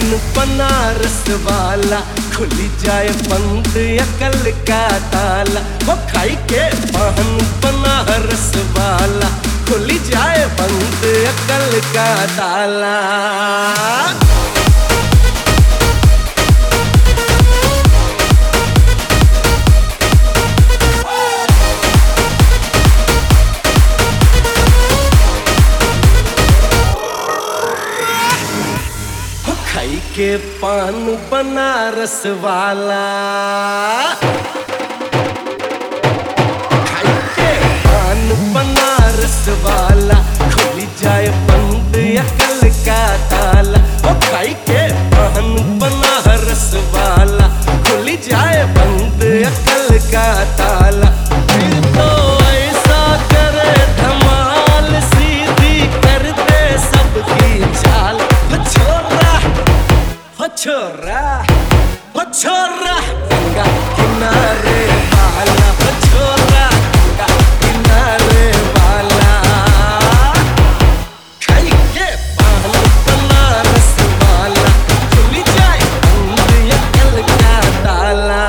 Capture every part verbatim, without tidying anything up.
पान बनारस वाला, खुली जाए बंद अकल का ताला। वो खाई के पान बनारस वाला, खुली जाए बंद अकल का ताला। खाई के पान बनारस वाला, खाई के पान बनारस वाला, खुली जाए बंद अकल का ताला। ओ खाई के पान बनारस वाला, खुली जाए बंद अकल का ताला। फिर तो ऐसा करे धमाल, सीधी कर दे सबकी चाल। छोरा ओ छोरा गंगा किनारे वाला, ओ छोरा गंगा किनारे वाला। खाई के पान बनारस वाला, खुली जाए बंद अकल का ताला।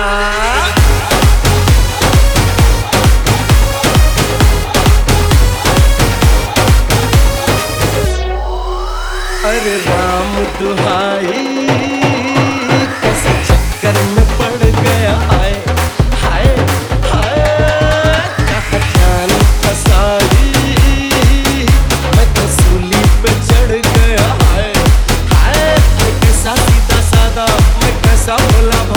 अरे राम दुहाई, कैसे चक्कर में पड़ गया हाय हाय हाय। कहाँ जान फसाई, मैं तो सूली पे चढ़ गया हाय हाय। मैं कैसा सीधा साधा, मैं कैसा भोला